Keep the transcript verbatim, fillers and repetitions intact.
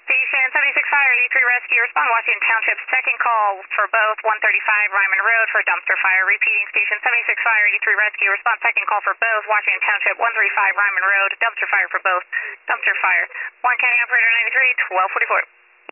Station seventy-six Fire, eighty-three Rescue, respond Washington Township, second call for both one thirty-five Ryman Road for dumpster fire. Repeating, Station seventy-six Fire, eighty-three Rescue, respond second call for both Washington Township, one thirty-five Ryman Road, dumpster fire for both, dumpster fire. one County Operator ninety-three, twelve forty-four.